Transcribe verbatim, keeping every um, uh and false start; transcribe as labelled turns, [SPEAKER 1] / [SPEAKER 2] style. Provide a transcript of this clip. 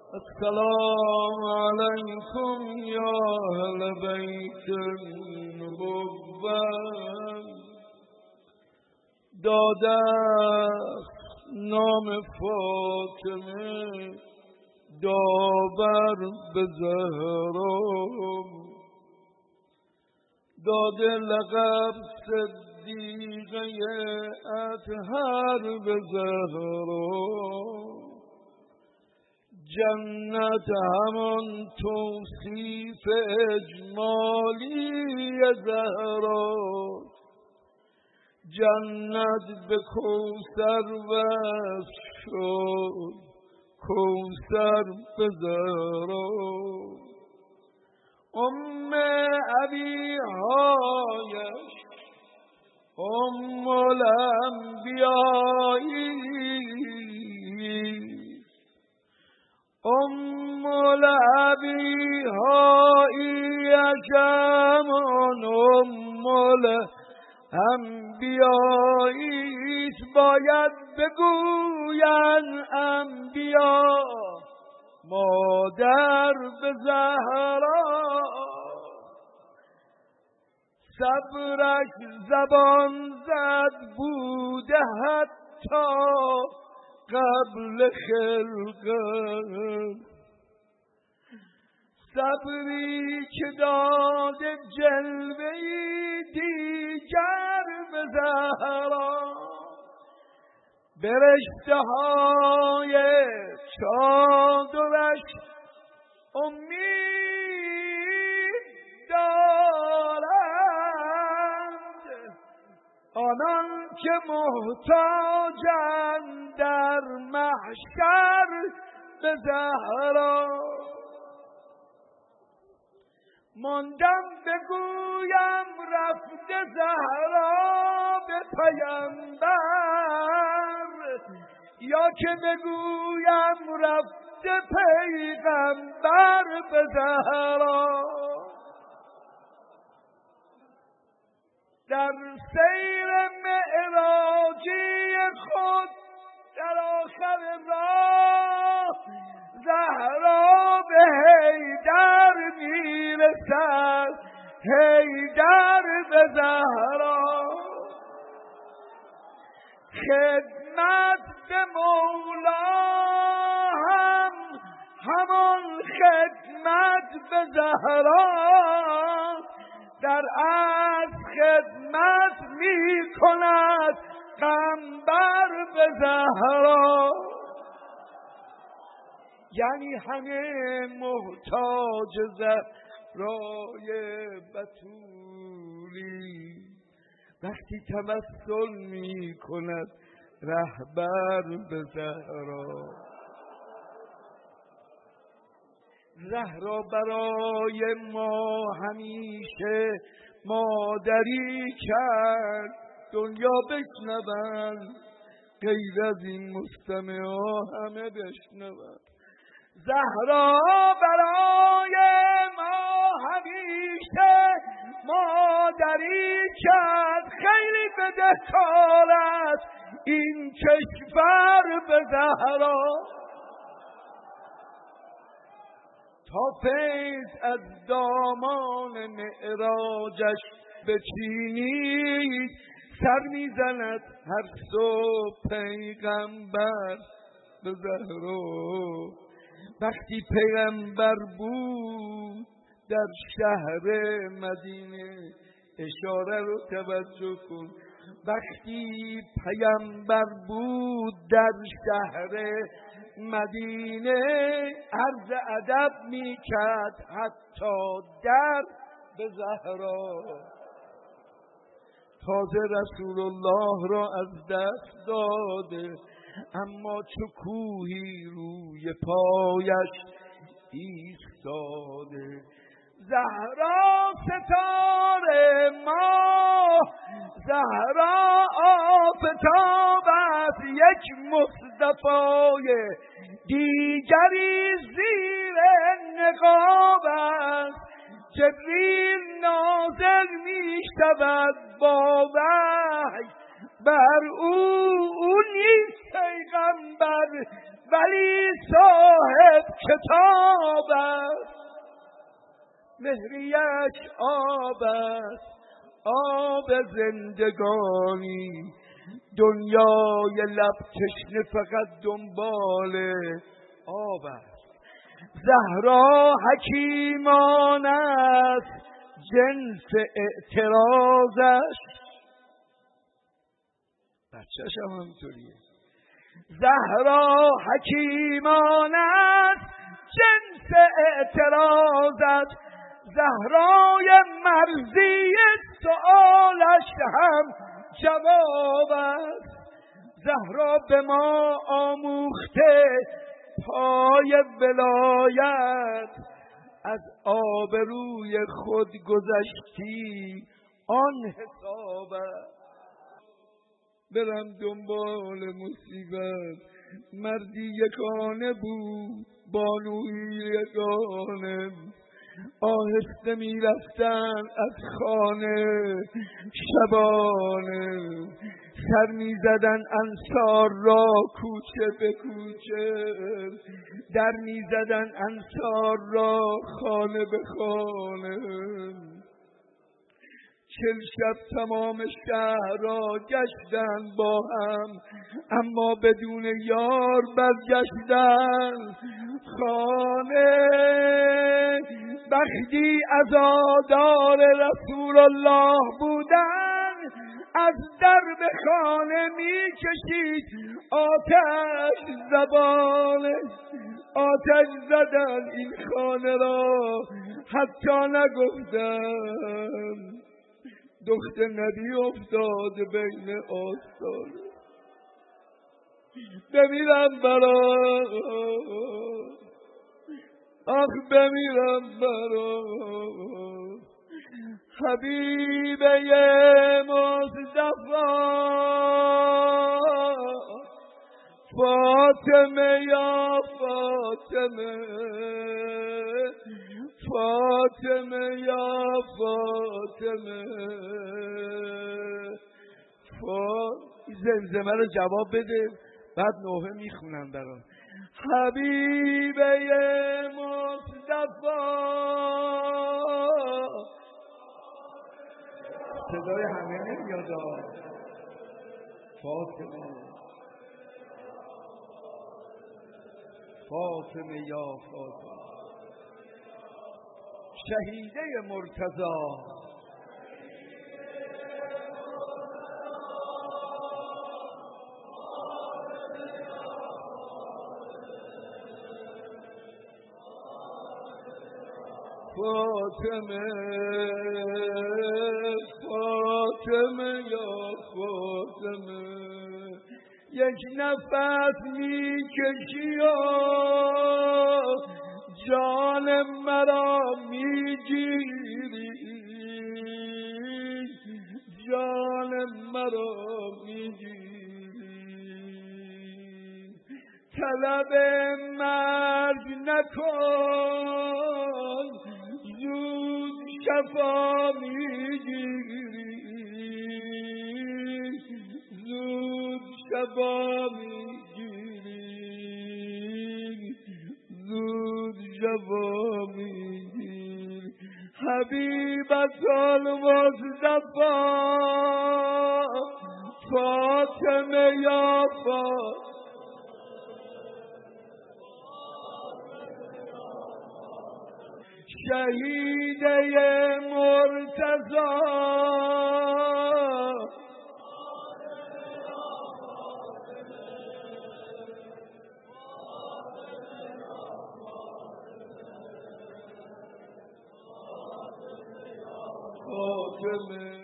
[SPEAKER 1] السلام علیکم یا اهل بیت النبوة. داده نام فاطمه داور به زهرا، داده لقب صدیقه اطهر به زهرا. جنت همان توصیف اجمالی زهرا، جنت به کوثر وصف شد، کوثر به زهرا. ام ابیهایش ام الانبیایی، ام الابیهایش همان ام الانبیایی. باید بگوین انبیا مادر به زهرا. صبرش زبان زد بوده حتی قبل خلقت، صبری که داده جلوه‌ای دیگر به زهرا. به رشته‌های چادرش امید دارند آنان که محتاجند در محشر به زهرا. ماندم بگویم رفته زهرا به پیامبر، یا که بگویم رفته پیغمبر به زهرا. در سیر معراجی خود در آخر راه زهرا به حیدر میرسد، حیدر به زهرا. خدمت به مولا هم همان خدمت به زهرا، در از خدمت می کند قنبر به زهرا. یعنی همه محتاج زهرای بتولی، وقتی توسل می کند رهبر به زهرا. زهرا برای ما همیشه مادری کرد، دنیا بشنون غیر از این مستمعا همه بشنون. زهرا برای ما همیشه مادری کرد، خیلی بدهکار است این کشور به زهرا. تا فیض از دامان معراجش بچینید، سر میزند هر صبح پیغمبر به زهرا. وقتی پیغمبر بود در شهر مدینه، اشاره رو توجه کن، وقتی پیغمبر بود در شهر مدینه عرض ادب میکرد حتی در به زهرا. تازه رسول الله را از دست داده، اما چو کوهی روی پایش ایستاده. زهرا ستاره ما، زهرا آفتاب است، یک مصطفای دیگری زیر نقاب است. جبریل نازل می شود با وحی بر او، او نیست پیغمبر ولی صاحب کتاب است، مهریش آب است، آب زندگانی. دنیای لب تشنه فقط دنبال آب است. زهرا حکیمان است جنس اعتراضش، بچه‌ش هم همطوریه. زهرا حکیمان است جنس اعتراضش، زهرای مرزی سؤالش هم جواب است. زهرا به ما آموخته پای ولایت، از آبروی خود گذشتی آن حساب است. برم دنبال مصیبت، مردی یگانه بود بانوی یگانه، آهسته می رفتن از خانه شبانه، سر می زدن انصار را کوچه به کوچه، در می زدن انصار را خانه به خانه. چل شب تمام شهر را گشتن با هم، اما بدون یار برگشتن خانه. بختی عزادار رسول الله بودن، از درب خانه می کشید آتش زبانه. آتش زدن این خانه را حتی نگفتن، دختر نبی افتاد بین آستان. بمیرم برات، آخ بمیرم برات، حبیبه مصطفی. فاطمه یا فاطمه، فاطمه یا فاطمه. فا... زمزمه رو جواب بده، بعد نوحه میخونم برام. حبیبه مصطفی. صدای همه نمیاد. فاطمه، فاطمه یا فاطمه، شهیده مرتضی. فاطمه، فاطمه یا فاطمه. یک نفس میکشی و جان مرا میگیری، جان مرا میگیری. طلب مرگ نکن، زود شفا میگیری، زود شفا میگیری، زود شفا میگیری. حبیبت المصطفی، فاطمه یا فاطمه. شهیده مرتضی، فاطمه،